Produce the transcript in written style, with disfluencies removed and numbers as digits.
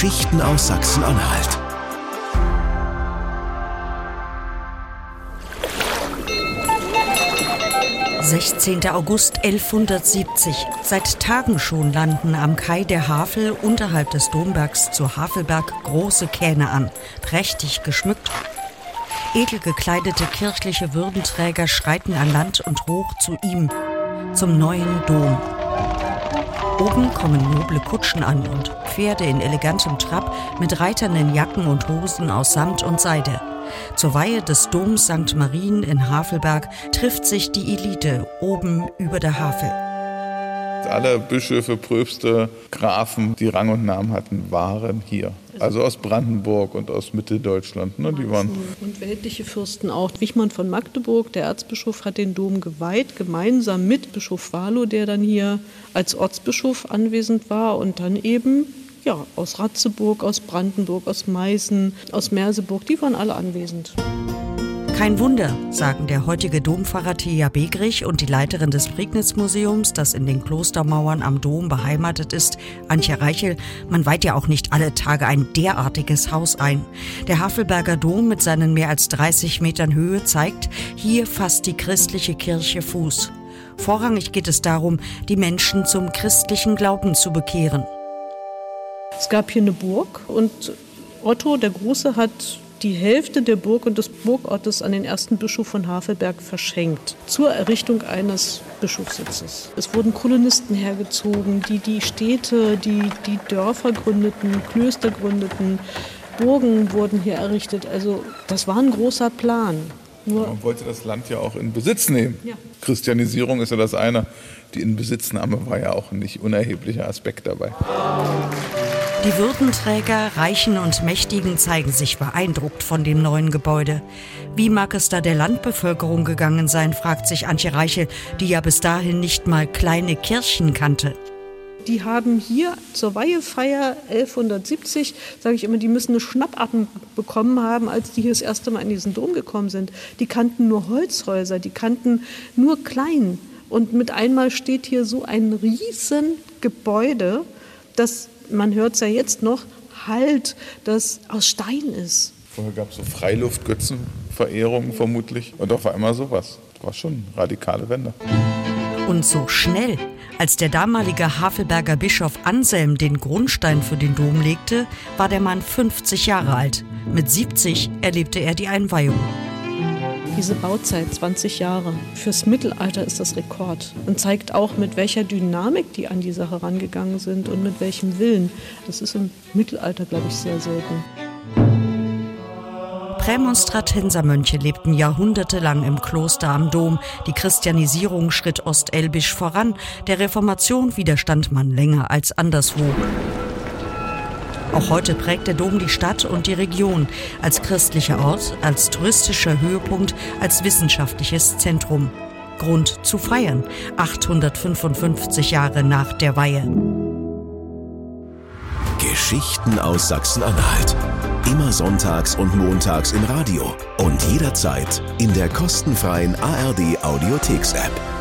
Geschichten aus Sachsen-Anhalt. »16. August 1170. Seit Tagen schon landen am Kai der Havel unterhalb des Dombergs zu Havelberg große Kähne an, prächtig geschmückt. Edel gekleidete kirchliche Würdenträger schreiten an Land und hoch zu ihm, zum neuen Dom. Oben kommen noble Kutschen an und Pferde in elegantem Trab mit Reitern in Jacken und Hosen aus Samt und Seide. Zur Weihe des Doms St. Marien in Havelberg trifft sich die Elite oben über der Havel. Alle Bischöfe, Pröpste, Grafen, die Rang und Namen hatten, waren hier. Also aus Brandenburg und aus Mitteldeutschland. Ne, die waren und weltliche Fürsten auch. Wichmann von Magdeburg, der Erzbischof, hat den Dom geweiht, gemeinsam mit Bischof Walow, der dann hier als Ortsbischof anwesend war und dann eben aus Ratzeburg, aus Brandenburg, aus Meißen, aus Merseburg, die waren alle anwesend. Kein Wunder, sagen der heutige Dompfarrer Thea Begrich und die Leiterin des Prignitz-Museums, das in den Klostermauern am Dom beheimatet ist, Antje Reichel, man weiht ja auch nicht alle Tage ein derartiges Haus ein. Der Havelberger Dom mit seinen mehr als 30 Metern Höhe zeigt, hier fasst die christliche Kirche Fuß. Vorrangig geht es darum, die Menschen zum christlichen Glauben zu bekehren. Es gab hier eine Burg und Otto der Große hat die Hälfte der Burg und des Burgortes an den ersten Bischof von Havelberg verschenkt, zur Errichtung eines Bischofssitzes. Es wurden Kolonisten hergezogen, die die Städte, die Dörfer gründeten, Klöster gründeten, Burgen wurden hier errichtet. Also das war ein großer Plan. Man wollte das Land ja auch in Besitz nehmen. Ja. Christianisierung ist ja das eine. Die Inbesitznahme war ja auch ein nicht unerheblicher Aspekt dabei. Die Würdenträger, Reichen und Mächtigen zeigen sich beeindruckt von dem neuen Gebäude. Wie mag es da der Landbevölkerung gegangen sein, fragt sich Antje Reichel, die ja bis dahin nicht mal kleine Kirchen kannte. Die haben hier zur Weihefeier 1170, sage ich immer, die müssen eine Schnappatmung bekommen haben, als die hier das erste Mal in diesen Dom gekommen sind. Die kannten nur Holzhäuser, die kannten nur klein. Und mit einmal steht hier so ein Riesengebäude, das, man hört es ja jetzt noch, das aus Stein ist. Vorher gab es so Freiluftgötzenverehrungen vermutlich und auf einmal sowas. Das war schon eine radikale Wende. Und so schnell. Als der damalige Havelberger Bischof Anselm den Grundstein für den Dom legte, war der Mann 50 Jahre alt. Mit 70 erlebte er die Einweihung. Diese Bauzeit, 20 Jahre, fürs Mittelalter ist das Rekord und zeigt auch, mit welcher Dynamik die an die Sache rangegangen sind und mit welchem Willen. Das ist im Mittelalter, glaube ich, sehr selten. Prämonstratensermönche lebten jahrhundertelang im Kloster am Dom. Die Christianisierung schritt ostelbisch voran. Der Reformation widerstand man länger als anderswo. Auch heute prägt der Dom die Stadt und die Region. Als christlicher Ort, als touristischer Höhepunkt, als wissenschaftliches Zentrum. Grund zu feiern, 855 Jahre nach der Weihe. Geschichten aus Sachsen-Anhalt. Immer sonntags und montags im Radio und jederzeit in der kostenfreien ARD Audiotheks-App.